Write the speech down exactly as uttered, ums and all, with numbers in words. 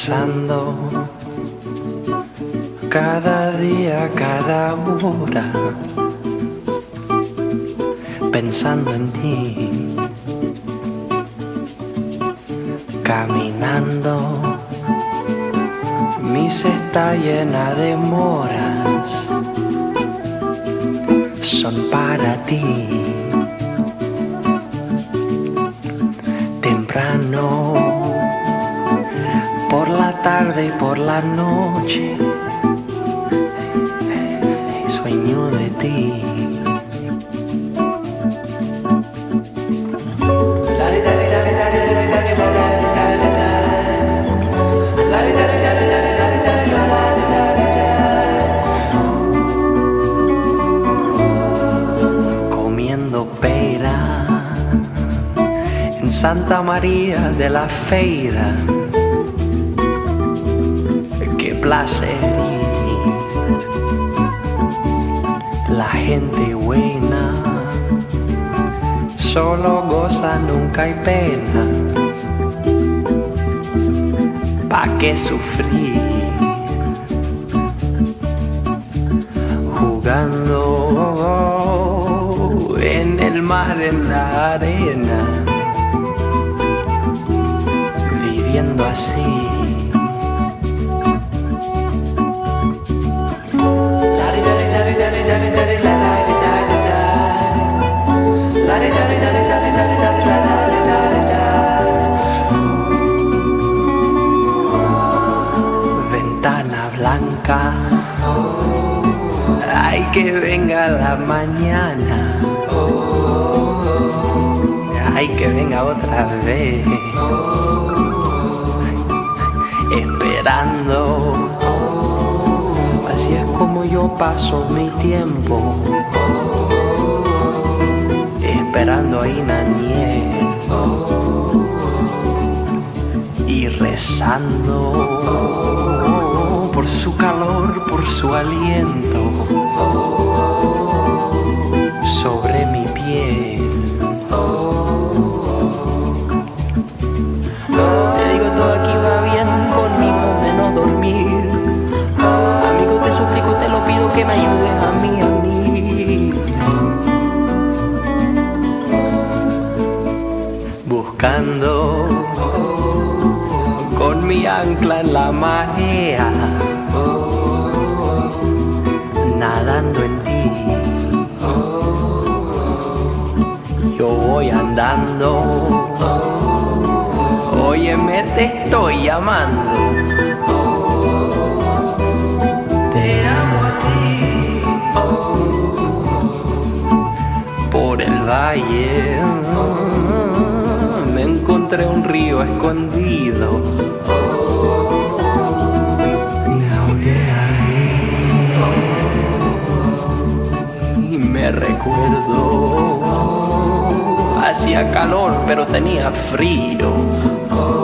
Pensando cada día, cada hora, pensando en ti, caminando, mi cesta llena de moras son para ti. Temprano, por la tarde y por la noche, sueño de ti. Comiendo pera en Santa María de la Feira. Qué placer ir. La gente buena solo goza, nunca hay pena. ¿Pa' qué sufrir? Jugando en el mar, en la arena, viviendo así. Ventana blanca, ay, que venga la mañana, ay, que venga otra vez, esperando. Así es como yo paso mi tiempo, esperando a Inaniel y rezando por su calor, por su aliento sobre mi piel. Te digo, todo aquí va bien conmigo de no dormir. Amigo, te suplico, te lo pido que me ayudes a mí, a mí. Buscando con mi ancla en la marea, nadando en ti. Yo voy andando, óyeme, te estoy llamando. Te amo a ti. Por el valle me encontré un río escondido. Me ahogué ahí y me recuerdo. Hacía calor pero tenía frío.